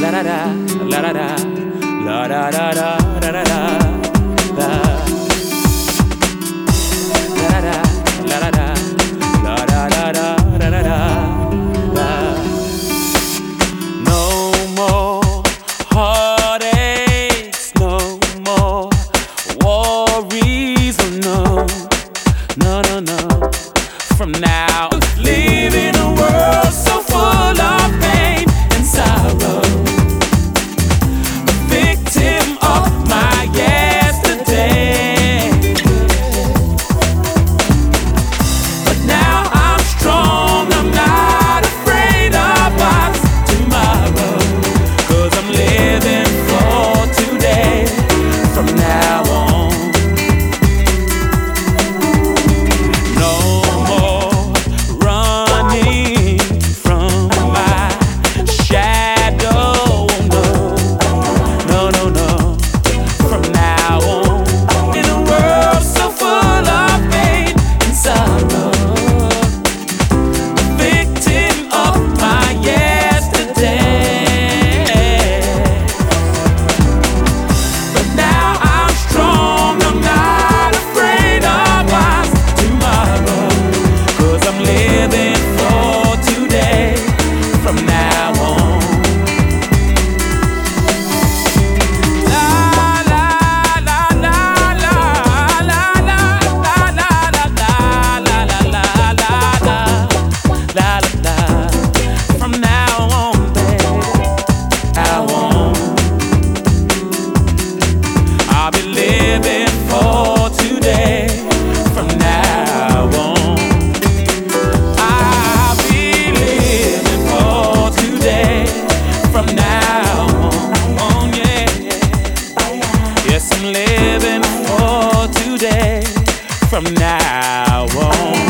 da da la da da la da da da da da da la da la da da la da da da da da da la. No more heartaches, no more worries, oh no, no, no, no. From now, live in a world so full of pain and sorrow. A victim of my yesterday. But now I'm strong, I'm not afraid of what's tomorrow. 'Cause I'm living for today. From now on, no more running from my shadow. No, no, no, no. From now on, in a world so full of pain and sorrow, a victim of my yesterday. But now I'm strong, I'm not afraid of what's tomorrow. 'Cause I'm living for today. From now on, la la la la la la la la la la la la la la la la. From now on, baby, now on, I'll be living for today. From now on, I'll be living for today. From now on, yeah. Yes, I'm living for today. From now on.